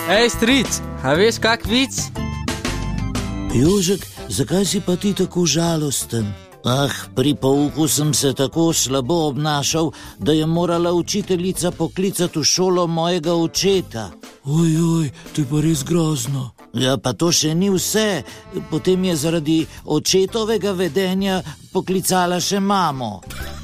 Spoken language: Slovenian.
Ej, stric, a veš kak vic? Jožek, zakaj si pa ti tako žalosten? Pri pouku sem se tako slabo obnašal, da je morala učiteljica poklicati v šolo mojega očeta. Ojoj, to je pa res grozno. Ja, pa to še ni vse. Potem je zaradi očetovega vedenja poklicala še mamo.